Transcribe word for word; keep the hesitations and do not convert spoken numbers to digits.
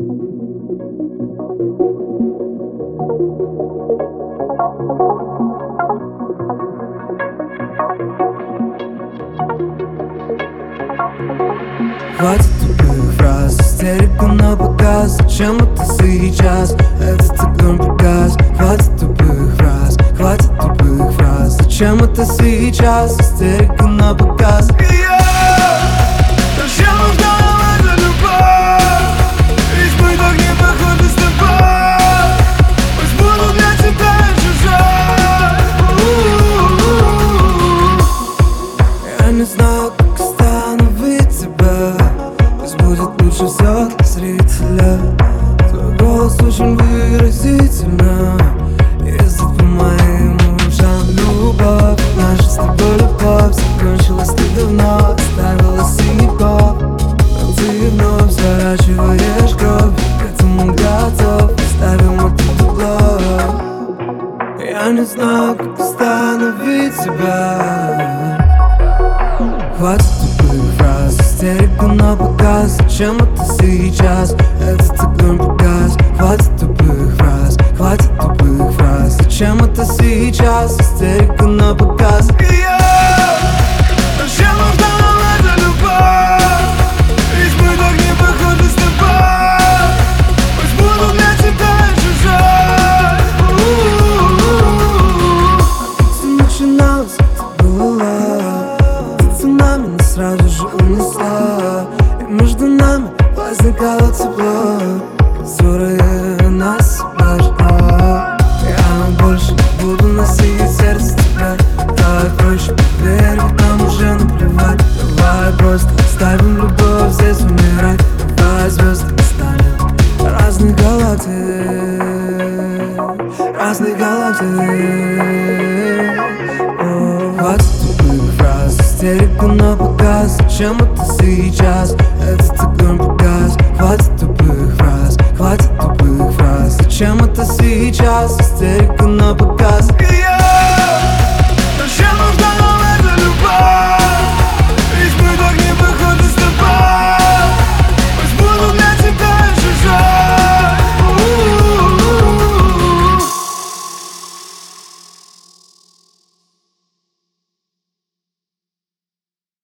Хватит тупых фраз, истерика на показ. Зачем это сейчас? Это такой приказ. Хватит тупых фраз, хватит тупых фраз. Зачем это сейчас? Истерика на показ. Зачем нужна нам эта любовь? Ведь мы так не похожи с тобой. Пусть буду для тебя чужой. Я не знаю, как остановить тебя. Пусть будет лучше все для зрителя. Твой голос очень выразительно ездит по моим ушам. Любовь, наша с тобой любовь закончилась так давно, оставила синяк. Но ты вновь заворачиваешь кровь, к этому готов, оставим это углом. Я не знаю, как остановить тебя. Хватит тупых фраз, истерика на показ. Зачем это сейчас? Это такой приказ. Хватит тупых фраз, хватит тупых фраз. Зачем это сейчас? Истерика на показ. Зачем нужна нам эта любовь? Ведь мы так не похожи с тобой. Пусть буду для тебя чужой. Все начиналось, это было. Ты цунами нас сразу же унесла. И между нами возникало тепло, которое нас себя ждало. Я больше не буду носить сердце тебя. Давай проще поверь, ведь нам уже наплевать. Давай просто оставим любовь здесь умирать. Давай звездами станем разных галактик, разных галактик. О, хватит тупых фраз, истерика на показ. Зачем это сейчас? Это такой приказ. Хватит тупых фраз, хватит тупых фраз. Зачем это сейчас? Истерика на показ.